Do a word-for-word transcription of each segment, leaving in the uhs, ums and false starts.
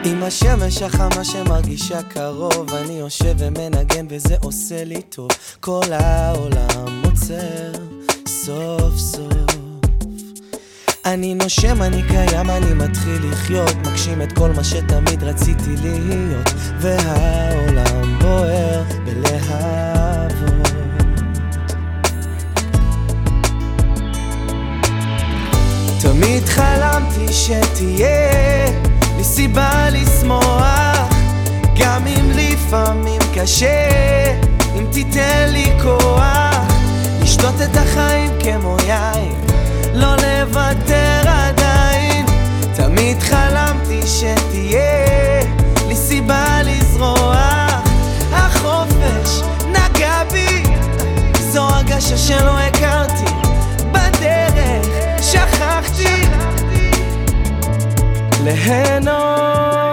עם השמש החמה שמרגישה קרוב, אני יושב ומנגן וזה עושה לי טוב. כל העולם עוצר סוף סוף. אני נושם, אני קיים, אני מתחיל לחיות, מגשים את כל מה שתמיד רציתי להיות, והעולם בוער בלהבות. תמיד חלמתי שתהיה לי סיבה לשמוח, גם אם לפעמים קשה, אם תיתן לי כוח לשתות את החיים כמו יין, לא לוותר עדיין. תמיד חלמתי שתהיה לי סיבה לזרוח, החופש נגע בי, זו הרגשה שלא הכרתי, בדרך שכחתי ליהנות.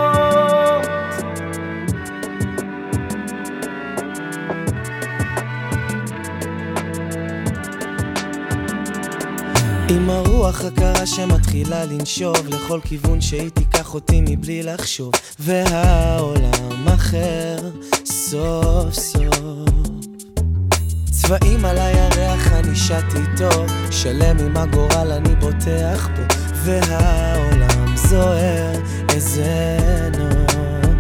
עם הרוח הקרה שמתחילה לנשוב לכל כיוון שהיא תיקח אותי מבלי לחשוב, והעולם אחר סוף סוף. צבעים על הירח אני שתי טוב, שלם עם הגורל אני בוטח פה, והעולם זוהר איזה נוף.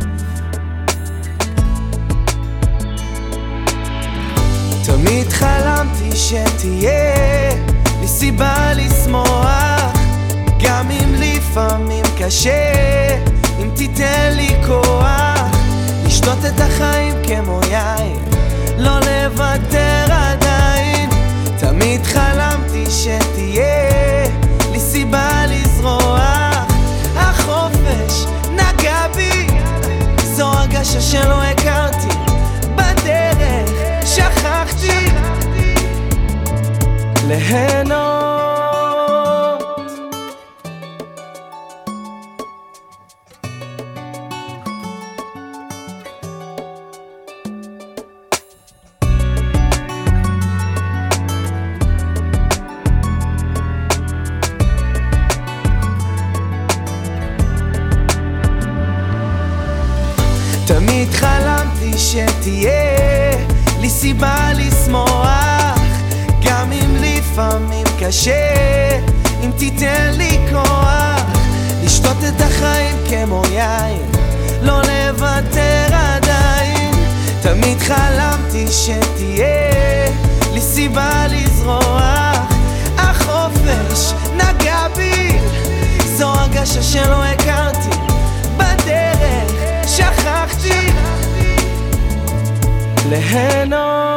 תמיד חלמתי שתהיה לי סיבה לשמוח, גם אם לפעמים קשה, אם תיתן לי כוח לשתות את החיים כמו יין, לא לוותר עדיין. תמיד חלמתי שתהיה לי סיבה לזרוח, החופש נגע בי, זו הרגשה שלא הכרתי, בדרך שכחתי ליהנות. תמיד חלמתי שתהיה לי סיבה לשמוח, גם אם לפעמים קשה, אם תיתן לי כוח לשתות את החיים כמו יין, לא לוותר עדיין. תמיד חלמתי שתהיה לי סיבה לזרוח, החופש נגע בי, זו הרגשה שלא הכרתי, בדרך שכחתי ליהנות.